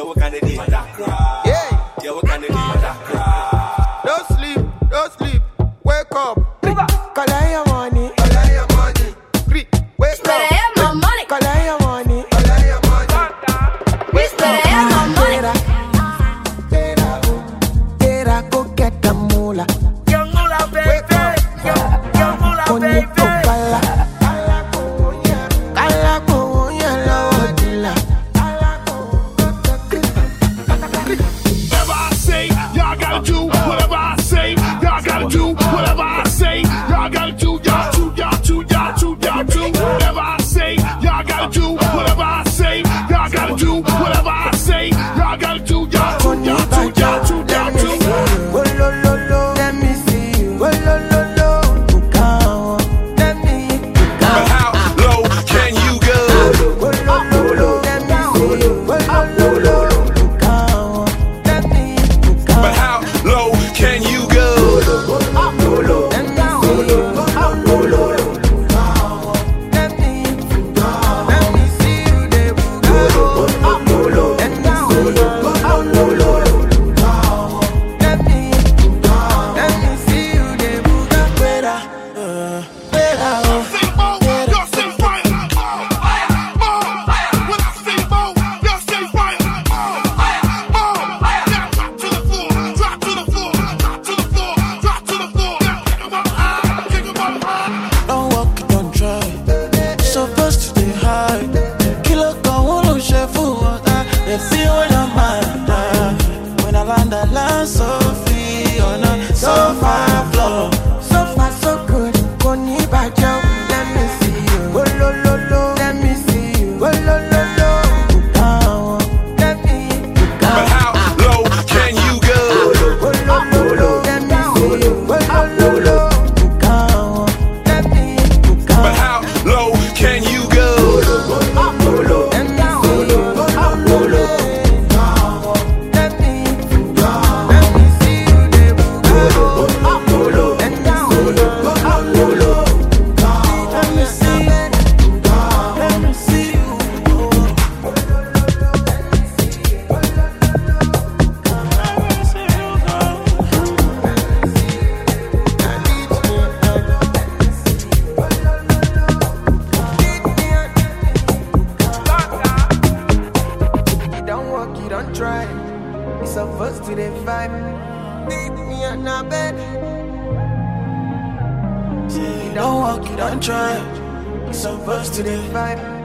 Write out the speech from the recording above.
what can they do? Yeah, yeah, what can they do? Don't sleep, wake up. Collect your money, wake up. Collect your money, wake up. Tera, go get the moolah. Young Moolah, baby. Young Moolah, baby. It's a first to the vibe. Beat me on a bed. You don't walk, you don't try. It's a first to the vibe.